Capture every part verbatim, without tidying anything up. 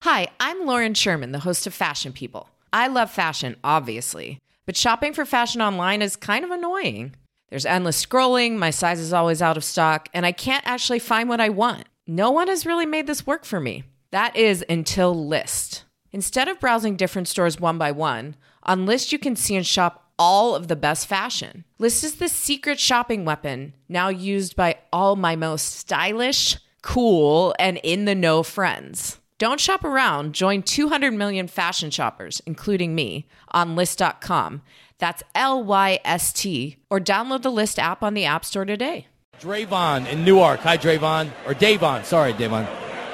Hi, I'm Lauren Sherman, the host of Fashion People. I love fashion, obviously, but shopping for fashion online is kind of annoying. There's endless scrolling, my size is always out of stock, and I can't actually find what I want. No one has really made this work for me. That is until Lyst. Instead of browsing different stores one by one, on Lyst you can see and shop all of the best fashion. Lyst is the secret shopping weapon, now used by all my most stylish, cool, and in-the-know friends. Don't shop around. Join two hundred million fashion shoppers, including me, on Lyst dot com. That's L Y S T. Or download the Lyst app on the App Store today. Drayvon in Newark. Hi, Drayvon. Or Davon. Sorry, Davon.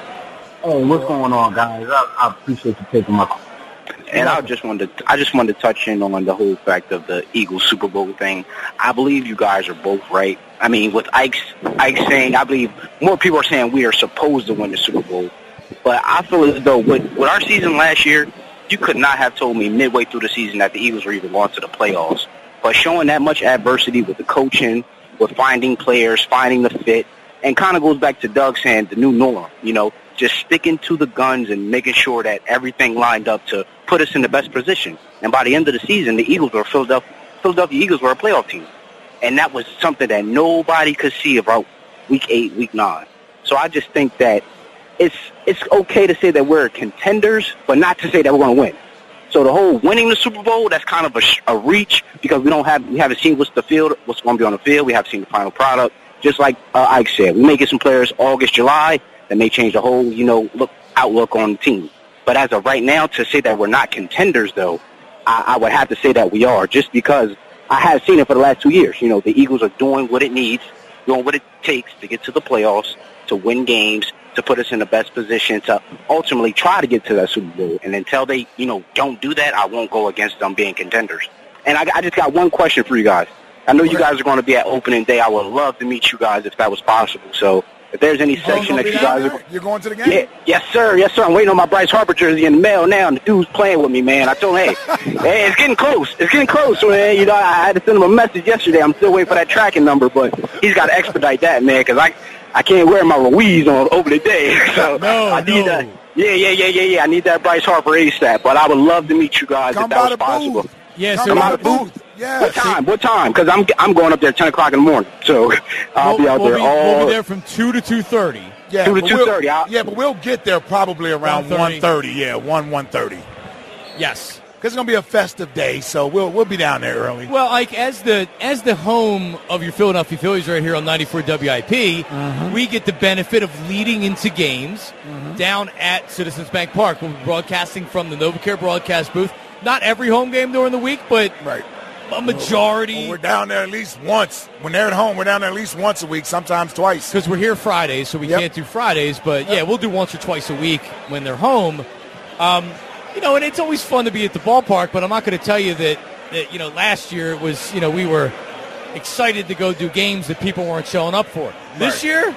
Hey, what's going on, guys? I, I appreciate you taking my call. And I just wanted to, I just wanted to touch in on the whole fact of the Eagles Super Bowl thing. I believe you guys are both right. I mean, with Ike's, Ike saying, I believe more people are saying we are supposed to win the Super Bowl. But I feel as though with, with our season last year, you could not have told me midway through the season that the Eagles were even going to the playoffs. But showing that much adversity with the coaching, with finding players, finding the fit, and kind of goes back to Doug saying the new norm, you know, just sticking to the guns and making sure that everything lined up to put us in the best position. And by the end of the season, the Eagles were Philadelphia, Philadelphia Eagles were a playoff team. And that was something that nobody could see about week eight, week nine. So I just think that It's it's okay to say that we're contenders, but not to say that we're going to win. So the whole winning the Super Bowl, that's kind of a, a reach because we don't have we haven't seen what's the field, what's going to be on the field. We haven't seen the final product. Just like uh, Ike said, we may get some players August, July that may change the whole you know look outlook on the team. But as of right now, to say that we're not contenders, though, I, I would have to say that we are, just because I have seen it for the last two years. You know, the Eagles are doing what it needs, doing what it takes to get to the playoffs, to win games, to put us in the best position to ultimately try to get to that Super Bowl. And until they, you know, don't do that, I won't go against them being contenders. And I, I just got one question for you guys. I know you guys are going to be at opening day. I would love to meet you guys if that was possible. So if there's any section that you guys are... You're going to the game? Yeah, yes, sir. Yes, sir. I'm waiting on my Bryce Harper jersey in the mail now, and the dude's playing with me, man. I told him, hey, hey, it's getting close. It's getting close, man. You know, I had to send him a message yesterday. I'm still waiting for that tracking number, but he's got to expedite that, man, because I... I can't wear my Ruiz on over the day, so no, I need no. that. Yeah, yeah, yeah, yeah, yeah. I need that Bryce Harper ASAP. But I would love to meet you guys Come if that was possible. Booth. Yeah, Come so by the booth. Yeah. What time? What time? Because I'm I'm going up there at ten o'clock in the morning, so I'll we'll, be out we'll there be, all. We'll be there from two to two thirty. Yeah, two to but two we'll- thirty. Yeah, but we'll get there probably around one thirty. Yeah, one one thirty. Yes. Because it's gonna be a festive day, so we'll we'll be down there early. Well, Ike, as the as the home of your Philadelphia Phillies right here on ninety-four W I P, Mm-hmm. we get the benefit of leading into games down at Citizens Bank Park. We'll be broadcasting from the NovaCare broadcast booth. Not every home game during the week, but Right. a majority. We're down there at least once. When they're at home, we're down there at least once a week, sometimes twice. Because we're here Fridays, so we Yep. can't do Fridays. But, yeah, we'll do once or twice a week when they're home. Um, you know, and it's always fun to be at the ballpark, but I'm not going to tell you that, that, you know, last year it was, you know, we were excited to go do games that people weren't showing up for. This Right. year,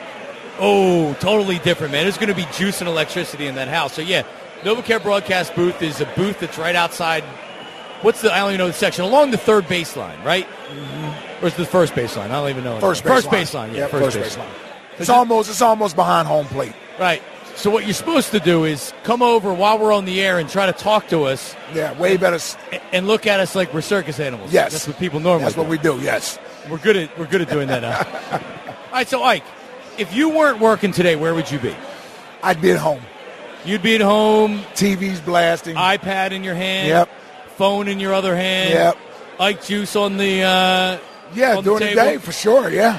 oh, totally different, man. There's going to be juice and electricity in that house. So, yeah, NovaCare broadcast booth is a booth that's right outside. What's the, I don't even know the section, along the third baseline, right? Mm-hmm. Or is it the first baseline? I don't even know. First First baseline. baseline, yeah, Yep, first, first baseline. baseline. It's almost it's almost behind home plate. Right. So what you're supposed to do is come over while we're on the air and try to talk to us Yeah, way better. s- and look at us like we're circus animals. Yes. That's what people normally That's do. what we do. Yes. We're good at we're good at doing that now. All right, so Ike, if you weren't working today, where would you be? I'd be at home. You'd be at home, T V's blasting. iPad in your hand, Yep. phone in your other hand, Yep. Ike juice on the uh, Yeah, on during the, table. day for sure. Yeah.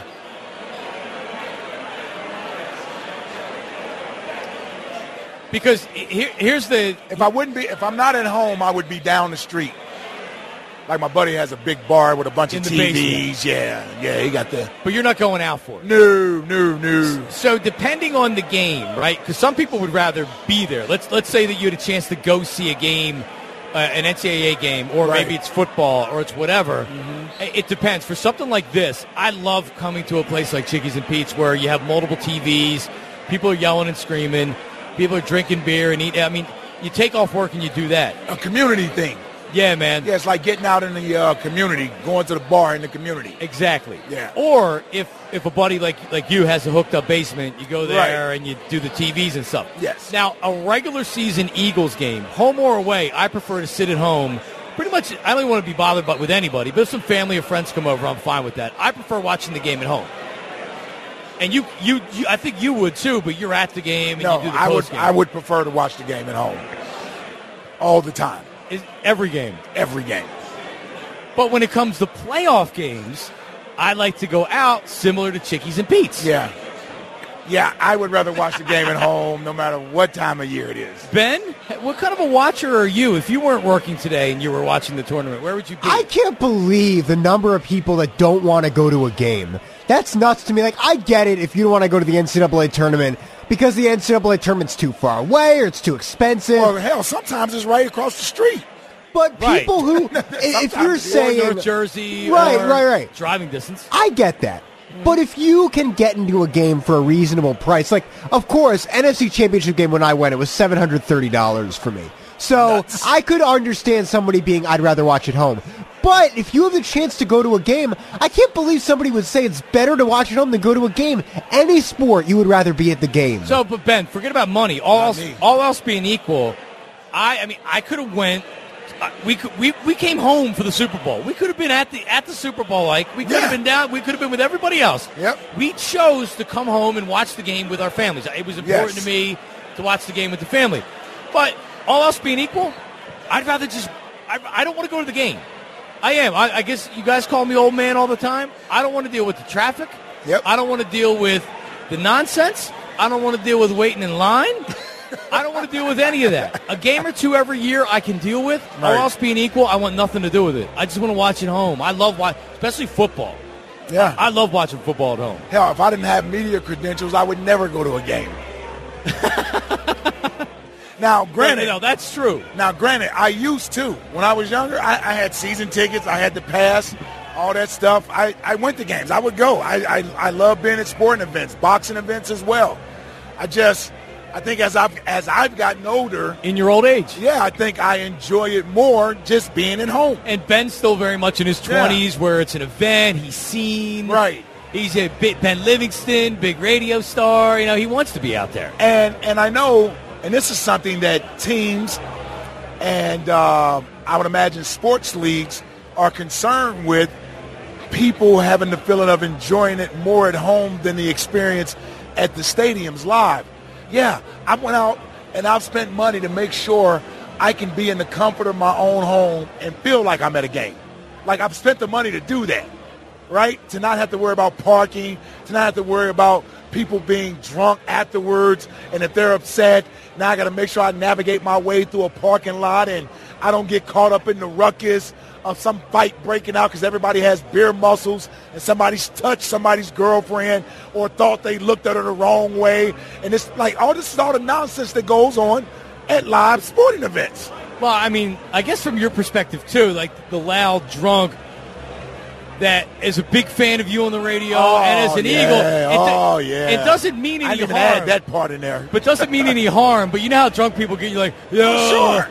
Because here, here's the If I wouldn't be, if I'm not at home, I would be down the street. Like my buddy has a big bar with a bunch In of the T Vs. basement. Yeah, yeah, he got the but you're not going out for it. no, no, no. So depending on the game, right? Because some people would rather be there. Let's let's say that you had a chance to go see a game, uh, an N C double A game, or Right. maybe it's football, or it's whatever. It, it depends. For something like this, I love coming to a place like Chickies and Pete's where you have multiple T Vs, people are yelling and screaming, people are drinking beer and eat. I mean, you take off work and you do that. A community thing. Yeah, man. Yeah, it's like getting out in the uh, community, going to the bar in the community. Exactly. Yeah. Or if if a buddy like like you has a hooked up basement, you go there Right. and you do the T Vs and stuff. Yes. Now, a regular season Eagles game, home or away, I prefer to sit at home. Pretty much, I don't even want to be bothered with anybody, but if some family or friends come over, I'm fine with that. I prefer watching the game at home. And you, you, you I think you would too, but you're at the game and No, you do the I would post game. I would prefer to watch the game at home. All the time. Is every game. Every game. But when it comes to playoff games, I like to go out similar to Chickies and Pete's. Yeah. Yeah, I would rather watch the game at home no matter what time of year it is. Ben, what kind of a watcher are you? If you weren't working today and you were watching the tournament, where would you be? I can't believe the number of people that don't want to go to a game. That's nuts to me. Like, I get it if you don't want to go to the N C double A tournament because the N C double A tournament's too far away or it's too expensive. Or hell, sometimes it's right across the street. But Right. people who, if you're Or saying, North Jersey, Right, or right, right. driving distance. I get that. But if you can get into a game for a reasonable price, like, of course, N F C Championship game when I went, it was seven hundred thirty dollars for me. So Nuts. I could understand somebody being, I'd rather watch at home. But if you have the chance to go to a game, I can't believe somebody would say it's better to watch at home than go to a game. Any sport, you would rather be at the game. So, but Ben, forget about money. All Not else, me. all else being equal, I, I mean, I could have went. Uh, we could, we we came home for the Super Bowl. We could have been at the at the Super Bowl. Like we could have Yeah. been down. We could have been with everybody else. Yep. We chose to come home and watch the game with our families. It was important Yes. to me to watch the game with the family. But all else being equal, I'd rather just. I, I don't want to go to the game. I am. I, I guess you guys call me old man all the time. I don't want to deal with the traffic. Yep. I don't want to deal with the nonsense. I don't want to deal with waiting in line. I don't want to deal with any of that. A game or two every year I can deal with. All Right. else being equal, I want nothing to do with it. I just want to watch it home. I love watch, especially football. Yeah. I love watching football at home. Hell, if I didn't have media credentials, I would never go to a game. Now, granted, You know, that's true. now granted, I used to. When I was younger, I, I had season tickets. I had the pass, all that stuff. I, I went to games. I would go. I, I I love being at sporting events, boxing events as well. I just, I think as I've as I've gotten older, In your old age. yeah, I think I enjoy it more just being at home. And Ben's still very much in his twenties where it's an event. He's seen. Right. He's a bit Ben Livingston, big radio star. You know, he wants to be out there. And and I know, and this is something that teams and uh, I would imagine sports leagues are concerned with, people having the feeling of enjoying it more at home than the experience at the stadiums live. Yeah, I went out and I've spent money to make sure I can be in the comfort of my own home and feel like I'm at a game. Like I've spent the money to do that, right? To not have to worry about parking, to not have to worry about people being drunk afterwards, and if they're upset, now I got to make sure I navigate my way through a parking lot and I don't get caught up in the ruckus of some fight breaking out because everybody has beer muscles and somebody's touched somebody's girlfriend or thought they looked at her the wrong way. And it's like, all this is all the nonsense that goes on at live sporting events. Well, I mean, I guess from your perspective, too, like the loud drunk that is a big fan of you on the radio Oh, and as an yeah. Eagle. It, do- Oh, yeah. It doesn't mean I any didn't even harm. add that part in there. But doesn't mean any harm. But you know how drunk people get you like, yeah, Sure.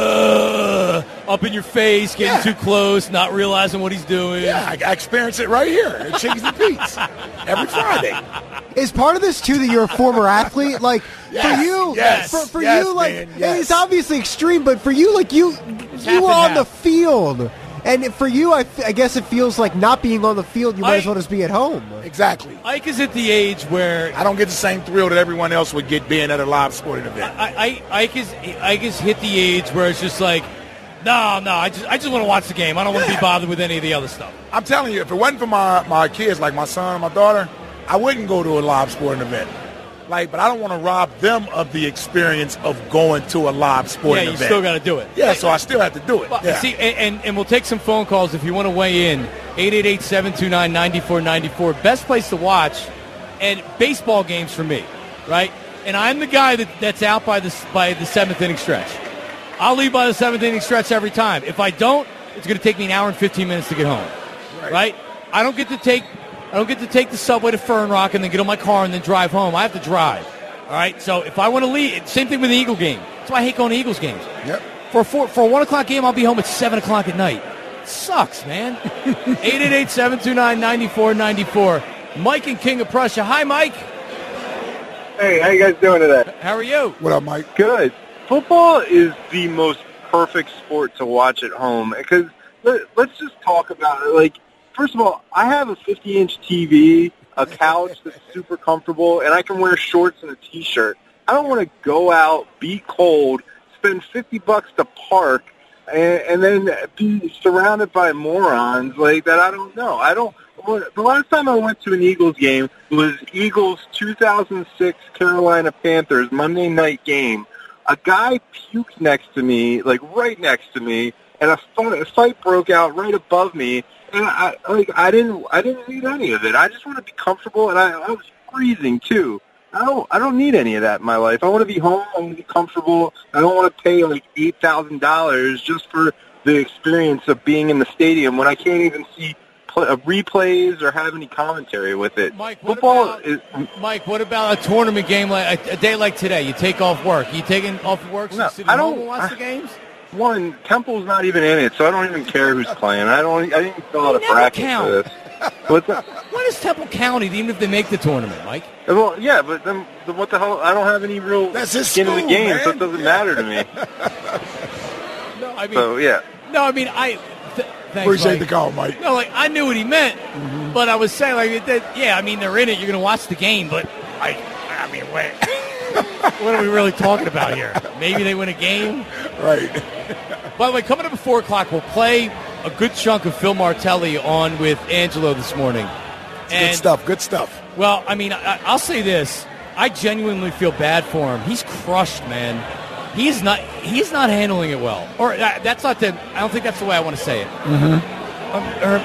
uh, up in your face, getting Yeah. too close, not realizing what he's doing. Yeah, I, I experience it right here at Chickies and Pete's every Friday. Is part of this, too, that you're a former athlete? Like, Yes, for you, yes, for, for yes, you, like, man, yes. it's obviously extreme, but for you, like, you half you were and on the half. field. And for you, I, f- I guess it feels like not being on the field, you might I- as well just be at home. Exactly. Ike is at the age where I don't get the same thrill that everyone else would get being at a live sporting event. I, I, Ike is Ike is hit the age where it's just like, no, no, I just I just want to watch the game. I don't want to Yeah. be bothered with any of the other stuff. I'm telling you, if it wasn't for my, my kids, like my son and my daughter, I wouldn't go to a live sporting event. Like, but I don't want to rob them of the experience of going to a live Yeah, sporting you event. still got to do it. Yeah, so I still have to do it. Well, Yeah. See, and, and, and we'll take some phone calls if you want to weigh in. eight eight eight, seven two nine, nine four nine four. Best place to watch, and baseball games for me, right? And I'm the guy that, that's out by the, by the seventh inning stretch. I'll leave by the seventh inning stretch every time. If I don't, it's going to take me an hour and fifteen minutes to get home, Right. right? I don't get to take I don't get to take the subway to Fern Rock and then get on my car and then drive home. I have to drive. All right, so if I want to leave, same thing with the Eagle game. That's why I hate going to Eagles games. Yep. For a, four, for a one o'clock game, I'll be home at seven o'clock at night. Sucks, man. eight eight eight, seven two nine, nine four nine four. Mike in King of Prussia. Hi, Mike. Hey, how you guys doing today? How are you? What up, Mike? Good. Football is the most perfect sport to watch at home because let, let's just talk about it. Like, first of all, I have a fifty-inch T V, a couch that's super comfortable, and I can wear shorts and a T-shirt. I don't want to go out, be cold, spend fifty bucks to park, and, and then be surrounded by morons like that. I don't know. I don't. The last time I went to an Eagles game was Eagles two thousand six Carolina Panthers Monday night game. A guy puked next to me, like right next to me, and a fight, a fight broke out right above me. And I like I didn't I didn't need any of it. I just want to be comfortable, and I, I was freezing too. I don't I don't need any of that in my life. I want to be home. I want to be comfortable. I don't want to pay like eight thousand dollars just for the experience of being in the stadium when I can't even see play, uh, replays or have any commentary with it. Mike, what Football about, is. Mike, what about a tournament game like a, a day like today? You take off work. You taking off work so No, you sit I at don't- home and watch I- the games? One, Temple's not even in it, so I don't even care who's playing. I don't. I didn't fill out a never bracket count. for this. What's that? When does Temple count, even if they make the tournament, Mike? Well, yeah, but then then what the hell? I don't have any real That's his skin in the school, game, man. so it doesn't matter to me. No, I mean, So yeah, no, I mean, I. Th- thanks, Appreciate Mike. the call, Mike. No, like I knew what he meant, but I was saying like that. Yeah, I mean they're in it. You're going to watch the game, but I, I mean, wait, what are we really talking about here? Maybe they win a game. Right. By the way, coming up at four o'clock, we'll play a good chunk of Phil Martelli on with Angelo this morning. Good stuff. Good stuff. Well, I mean, I, I'll say this: I genuinely feel bad for him. He's crushed, man. He's not. He's not handling it well. Or uh, that's not the. I don't think that's the way I want to say it. Mm-hmm. Um,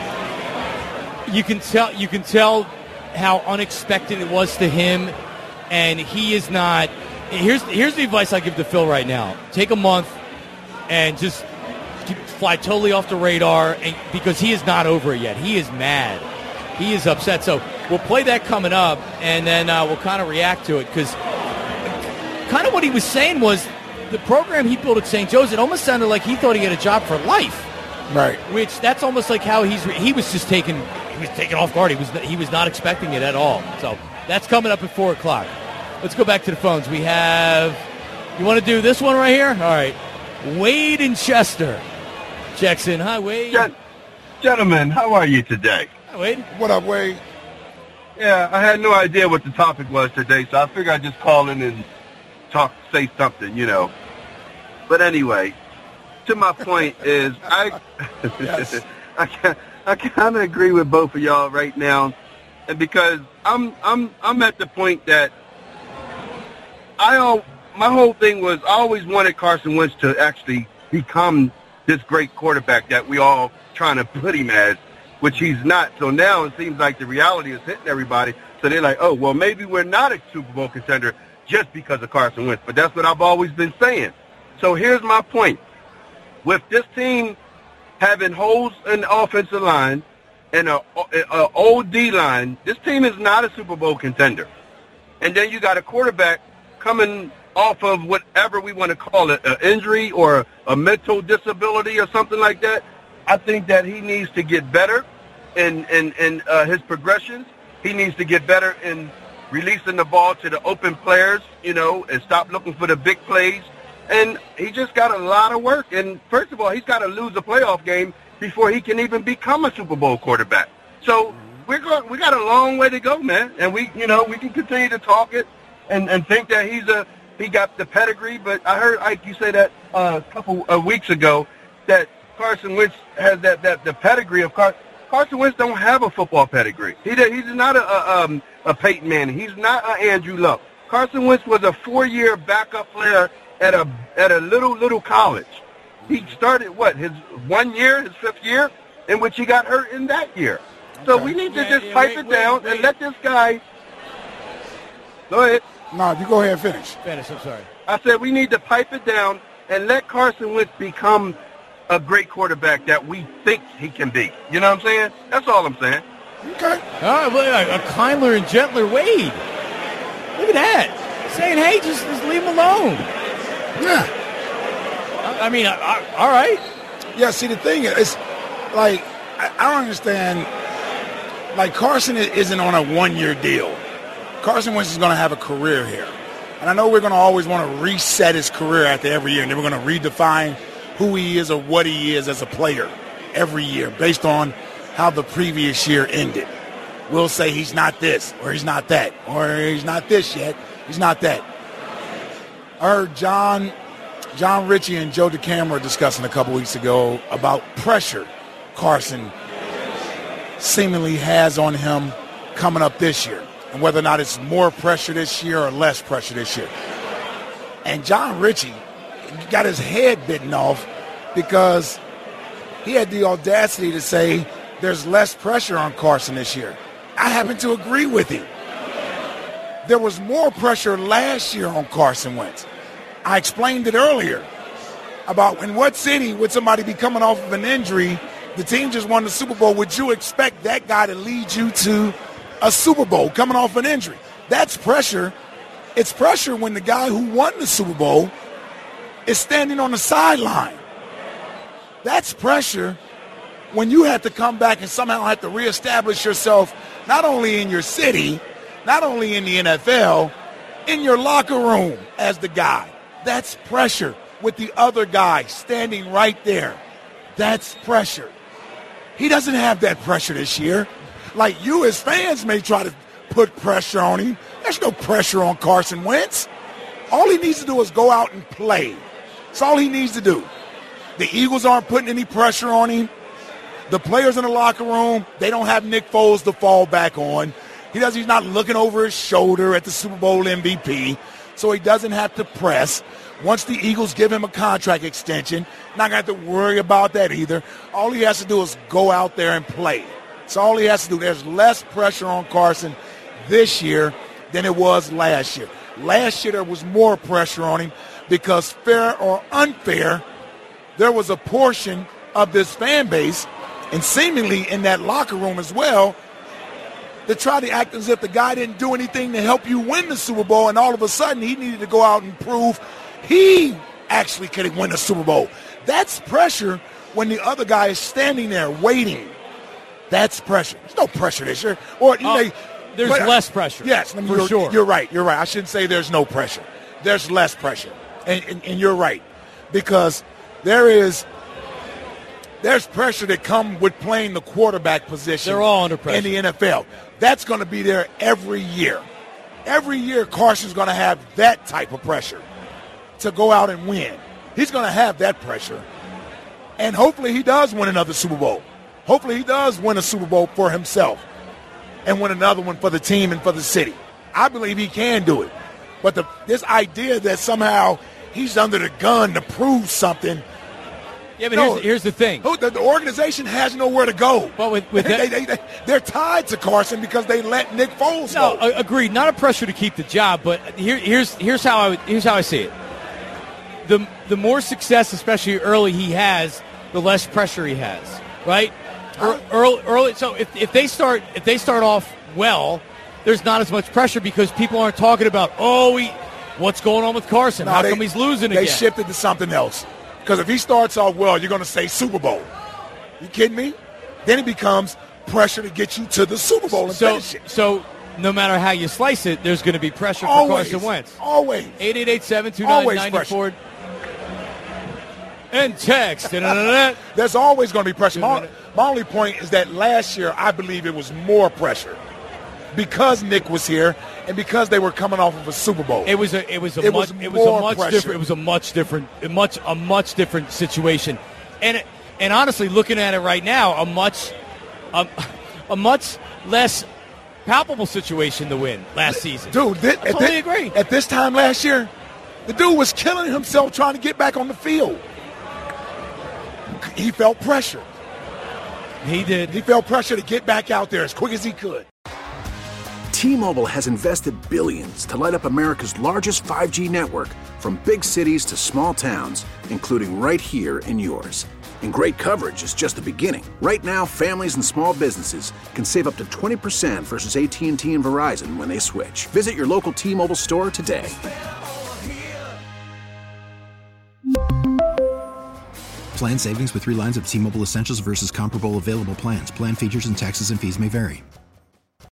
or, you can tell. You can tell how unexpected it was to him, and he is not. Here's here's the advice I give to Phil right now: take a month and just keep, fly totally off the radar, and, because he is not over it yet. He is mad. He is upset. So we'll play that coming up, and then uh, we'll kind of react to it because kind of what he was saying was the program he built at Saint Joe's, it almost sounded like he thought he had a job for life. Right. Which that's almost like how he's re- he was just taken he was taken off guard. He was he was not expecting it at all. So that's coming up at four o'clock. Let's go back to the phones. We have. You want to do this one right here? All right. Wade in Chester checks in. Hi, Wade. Gen- Gentlemen, how are you today? Hi, Wade. What up, Wade? Yeah, I had no idea what the topic was today, so I figured I'd just call in and talk, say something, you know. But anyway, to my point is, I, Yes. I, ca- I kind of agree with both of y'all right now, and because I'm, I'm, I'm at the point that I all, my whole thing was I always wanted Carson Wentz to actually become this great quarterback that we all trying to put him as, which he's not. So now it seems like the reality is hitting everybody. So they're like, oh, well, maybe we're not a Super Bowl contender just because of Carson Wentz. But that's what I've always been saying. So here's my point. With this team having holes in the offensive line and a, a, a old D-line, this team is not a Super Bowl contender. And then you got a quarterback coming off of whatever we want to call it, an injury or a mental disability or something like that. I think that he needs to get better in, in, in uh, his progressions. He needs to get better in releasing the ball to the open players, you know, and stop looking for the big plays. And he just got a lot of work. And first of all, he's got to lose a playoff game before he can even become a Super Bowl quarterback. So we're going, we got a long way to go, man. And we, you know, we can continue to talk it and, and think that he's a, he got the pedigree. But I heard, Ike, you say that uh, a couple of weeks ago that Carson Wentz has that, that the pedigree of Carson. Carson Wentz don't have a football pedigree. He he's not a, a um a Peyton Manning. He's not an Andrew Luck. Carson Wentz was a four-year backup player at a at a little little college. He started what his one year, his fifth year, in which he got hurt in that year. So we need to Yeah, just yeah, pipe wait, it wait, down wait. and let this guy. Go ahead. No, you go ahead and finish. Finish, I'm sorry. I said we need to pipe it down and let Carson Wentz become a great quarterback that we think he can be. You know what I'm saying? That's all I'm saying. Okay. All right, well, a kindler and gentler Wade. Look at that. Saying, hey, just, just leave him alone. Yeah. I mean, I, I, all right. Yeah, see, the thing is, like, I, I don't understand. Like, Carson isn't on a one-year deal. Carson Wentz is going to have a career here. And I know we're going to always want to reset his career after every year, and then we're going to redefine who he is or what he is as a player every year based on how the previous year ended. We'll say he's not this, or he's not that, or he's not this yet, he's not that. I heard John, John Ritchie and Joe DeCamara discussing a couple weeks ago about pressure Carson seemingly has on him coming up this year, and whether or not it's more pressure this year or less pressure this year. And John Ritchie got his head bitten off because he had the audacity to say there's less pressure on Carson this year. I happen to agree with him. There was more pressure last year on Carson Wentz. I explained it earlier about in what city would somebody be coming off of an injury, the team just won the Super Bowl, would you expect that guy to lead you to a Super Bowl coming off an injury? That's pressure. It's pressure when the guy who won the Super Bowl is standing on the sideline. That's pressure when you have to come back and somehow have to reestablish yourself not only in your city, not only in the N F L, in your locker room as the guy. That's pressure with the other guy standing right there. That's pressure. He doesn't have that pressure this year. Like you as fans may try to put pressure on him. There's no pressure on Carson Wentz. All he needs to do is go out and play. That's all he needs to do. The Eagles aren't putting any pressure on him. The players in the locker room, they don't have Nick Foles to fall back on. He does. He's not looking over his shoulder at the Super Bowl M V P, so he doesn't have to press. Once the Eagles give him a contract extension, not going to have to worry about that either. All he has to do is go out there and play. That's all he has to do. There's less pressure on Carson this year than it was last year. Last year there was more pressure on him because, fair or unfair, there was a portion of this fan base, and seemingly in that locker room as well, to try to act as if the guy didn't do anything to help you win the Super Bowl, and all of a sudden he needed to go out and prove he actually could win the Super Bowl. That's pressure when the other guy is standing there waiting. That's pressure. There's no pressure this year. Or you oh, may, there's but, less pressure. Yes, I mean, for you're, sure. You're right. You're right. I shouldn't say there's no pressure. There's less pressure, and, and, and you're right, because there is there's pressure that comes with playing the quarterback position. They're all under pressure in the N F L. That's going to be there every year. Every year, Carson's going to have that type of pressure to go out and win. He's going to have that pressure. And hopefully he does win another Super Bowl. Hopefully he does win a Super Bowl for himself and win another one for the team and for the city. I believe he can do it. But the, this idea that somehow he's under the gun to prove something. Yeah, but no, here's, here's the thing. The, the organization has nowhere to go. But with, with they, that, they, they, they're tied to Carson because they let Nick Foles no, go. No, agreed. Not a pressure to keep the job, but here, here's here's how I would, here's how I see it. The the more success, especially early, he has, the less pressure he has. Right? Huh? Early, early. So if, if they start if they start off well, there's not as much pressure because people aren't talking about oh he, what's going on with Carson? No, how they, come he's losing they again? They shifted to something else. Because if he starts off well, you're going to say Super Bowl. You kidding me? Then it becomes pressure to get you to the Super Bowl and so, finish it. So no matter how you slice it, there's going to be pressure for always, Carson Wentz. Always. eight eight eight, seven two nine, nine four And text. There's always going to be pressure. My, my only point is that last year I believe it was more pressure because Nick was here and because they were coming off of a Super Bowl. It was a it was a it much was it was a much pressure. different it was a much different a much a much different situation. And and honestly, looking at it right now, a much a, a much less palpable situation to win last season. Dude, this, I totally at this, agree. At this time last year, the dude was killing himself trying to get back on the field. He felt pressure. He did. He felt pressure to get back out there as quick as he could. T-Mobile has invested billions to light up America's largest five G network, from big cities to small towns, including right here in yours. And great coverage is just the beginning. Right now, families and small businesses can save up to twenty percent versus A T and T and Verizon when they switch. Visit your local T-Mobile store today. Plan savings with three lines of T-Mobile Essentials versus comparable available plans. Plan features and taxes and fees may vary.